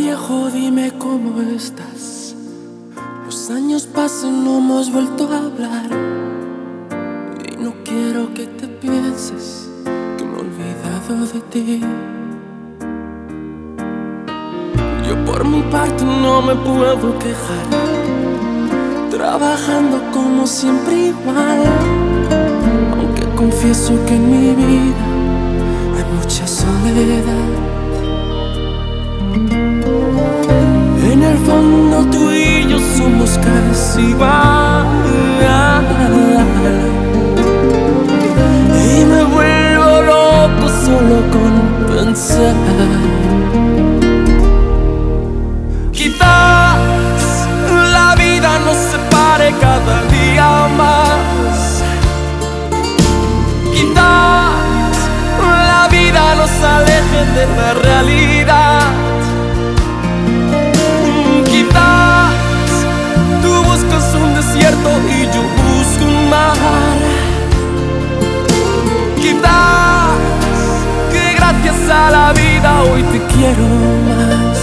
viejo, dime cómo estás. Los años pasan, no hemos vuelto a hablar. Y no quiero que te pienses que me he olvidado de ti. Yo por mi parte no me puedo quejar, trabajando como siempre igual. Aunque confieso que en mi vida hay mucha soledad. En el fondo tú y yo somos casi igual. Y me vuelvo loco solo con pensar. Quizás la vida nos separe cada día más. Quizás la vida nos aleje de la realidad. Quizás tú buscas un desierto y yo busco un mar. Quizás que gracias a la vida hoy te quiero más.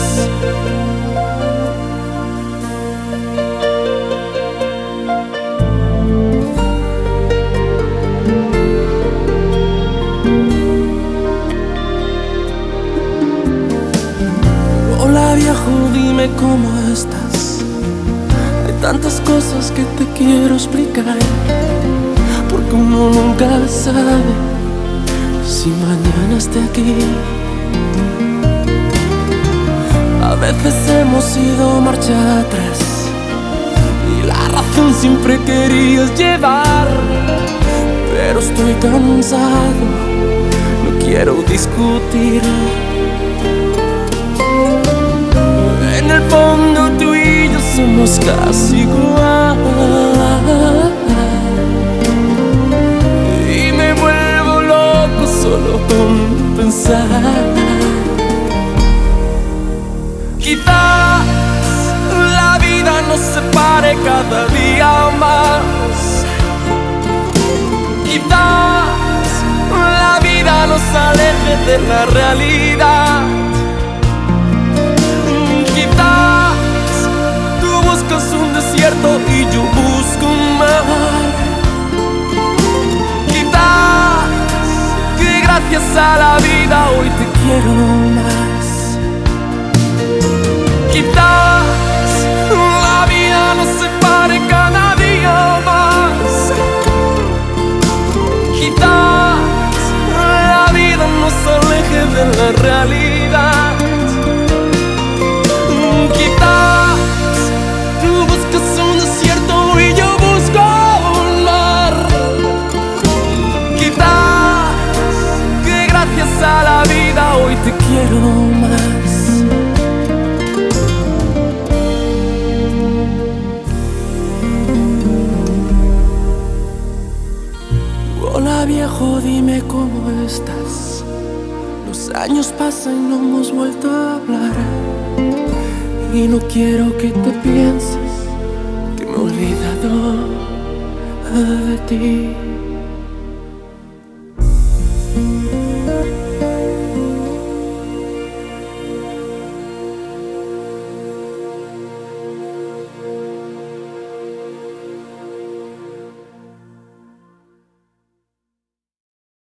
Hola viejo, dime cómo estás. Hay tantas cosas que te quiero explicar, porque uno nunca sabe si mañana esté aquí. A veces hemos ido marcha atrás y la razón siempre querías llevar, pero estoy cansado, no quiero discutir. En el fondo tú y yo somos casi igual. Y me vuelvo loco solo con pensar. Quizás la vida nos separe cada día más. Quizás la vida nos aleje de la realidad. Quizás tú buscas un desierto y yo busco un mar. Quizás que gracias a la vida hoy te quiero más. Quizás la vida nos separe cada día más. Quizás la vida nos aleje de la realidad. Quizás tú buscas un desierto y yo busco un mar. Quizás que gracias a la vida hoy te quiero más. Hola viejo, dime cómo estás. Los años pasan y no hemos vuelto a hablar. Y no quiero que te pienses que me he olvidado de ti.